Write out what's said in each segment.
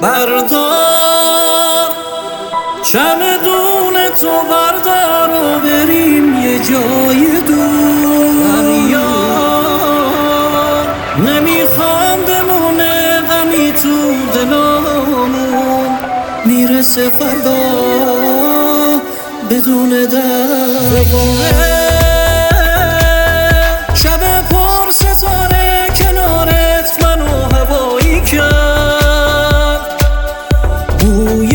بردار چمدون تو بردار و بریم یه جای دور. نمیخوام بمونه غمی تو دلامون، میرسه فردا بدون دعوا. شب پر ستاره کنارت منو هوایی کرد، بوی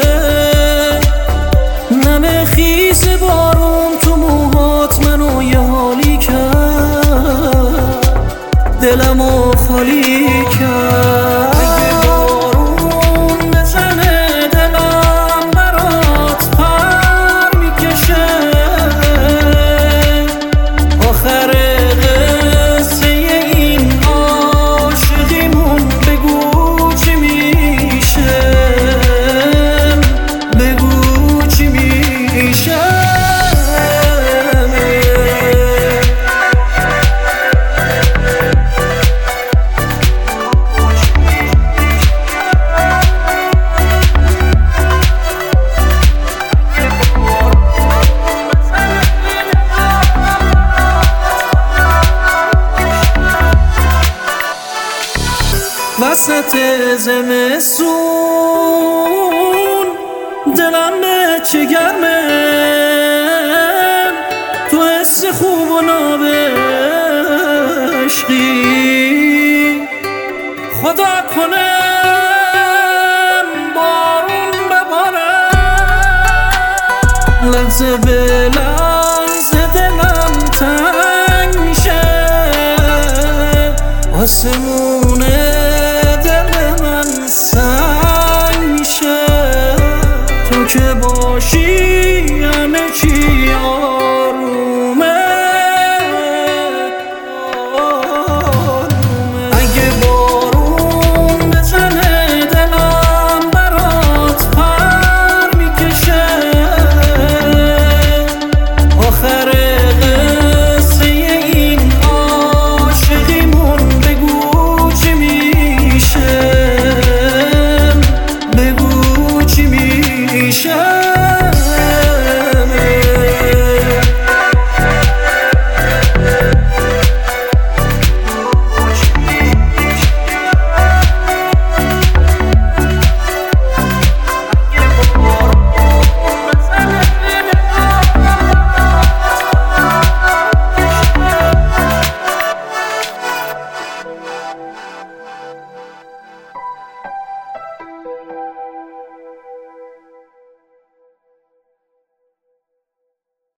نم خیس بارون تو موهات منو یه حالی کرد، دلمو خالی کرد. اگه بارون بزنه دلم برات پر میکشه، آخر قصه این عاشقیمون بگو چی میشه، بگو چی میشه. وسط زمستون دلم به چه گرمه، تو حس خوب و ناب عشقی، خدا کنه بارون بباره، لحظه به لحظه دلم تنگ میشه، آسمون